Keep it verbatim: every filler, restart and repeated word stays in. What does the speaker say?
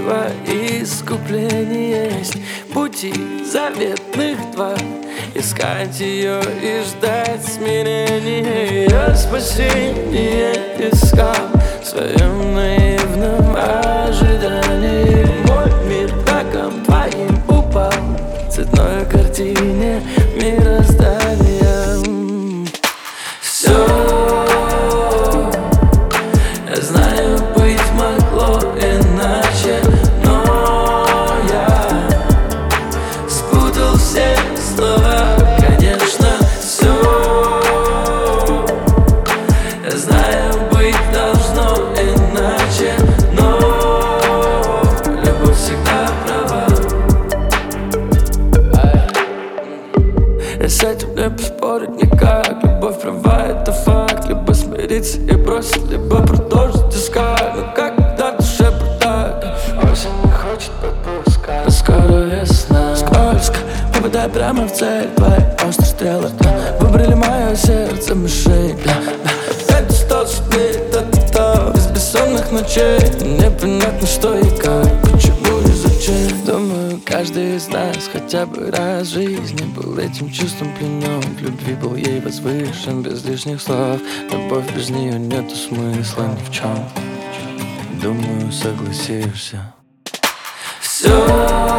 чувства и искупление есть. Пути заветных два: искать ее и ждать смирения. Ее спасение искал в своем наивном ожидании. Мой мир раком твоим упал в цветной картине мироздания. Все, я знаю, быть могло иначе, но я спутал все слова. Конечно, все, я знаю, быть должно иначе, но любовь всегда права. Я с этим не поспорить никак. Любовь права, это факт. Либо смириться и бросить, либо продолжить искать. Но когда в душе бардак, осень не хочет подпускать. Но скоро весна, скользко, попадай прямо в цель. Твои острые стрелы, да, выбрали мое сердце мишень, да, да. Это сто дней, та-та-та, без бессонных ночей. Непонятно, что и как, почему и зачем. Думаю, каждый из нас хотя бы раз в жизни был этим чувством пленен. В любви был ей возвышен, без лишних слов. Любовь без нее нету смысла ни в чем. Думаю, согласишься. Все.